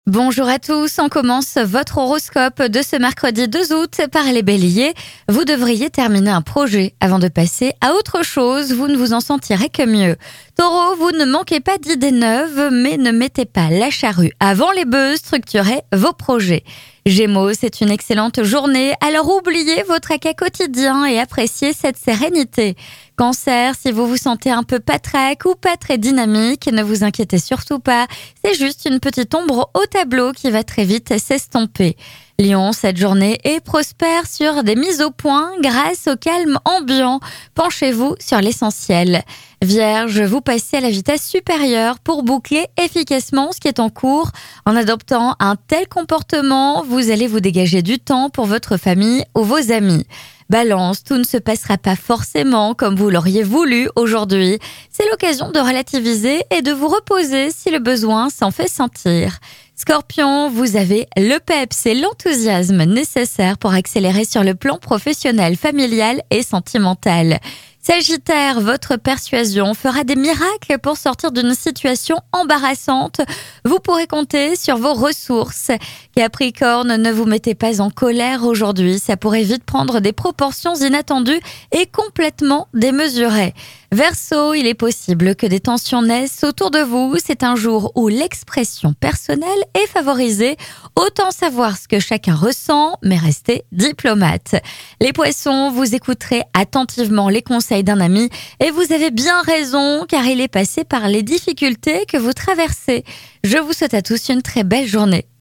Bonjour à tous, on commence votre horoscope de ce mercredi 2 août par les béliers. Vous devriez terminer un projet avant de passer à autre chose, vous ne vous en sentirez que mieux. Taureau, vous ne manquez pas d'idées neuves, mais ne mettez pas la charrue avant les bœufs, structurez vos projets. Gémeaux, c'est une excellente journée, alors oubliez votre écart quotidien et appréciez cette sérénité. Cancer, si vous vous sentez un peu patraque ou pas très dynamique, ne vous inquiétez surtout pas, c'est juste une petite ombre au tableau qui va très vite s'estomper. Lion, cette journée est prospère sur des mises au point grâce au calme ambiant. Penchez-vous sur l'essentiel. Vierge, vous passez à la vitesse supérieure pour boucler efficacement ce qui est en cours. En adoptant un tel comportement, vous allez vous dégager du temps pour votre famille ou vos amis. Balance, tout ne se passera pas forcément comme vous l'auriez voulu aujourd'hui. C'est l'occasion de relativiser et de vous reposer si le besoin s'en fait sentir. Scorpion, vous avez le peps et l'enthousiasme nécessaires pour accélérer sur le plan professionnel, familial et sentimental. Sagittaire, votre persuasion fera des miracles pour sortir d'une situation embarrassante. Vous pourrez compter sur vos ressources. Capricorne, ne vous mettez pas en colère aujourd'hui. Ça pourrait vite prendre des proportions inattendues et complètement démesurées. Verseau, il est possible que des tensions naissent autour de vous. C'est un jour où l'expression personnelle est favorisée. Autant savoir ce que chacun ressent, mais restez diplomate. Les poissons, vous écouterez attentivement les conseils d'un ami et vous avez bien raison car il est passé par les difficultés que vous traversez. Je vous souhaite à tous une très belle journée.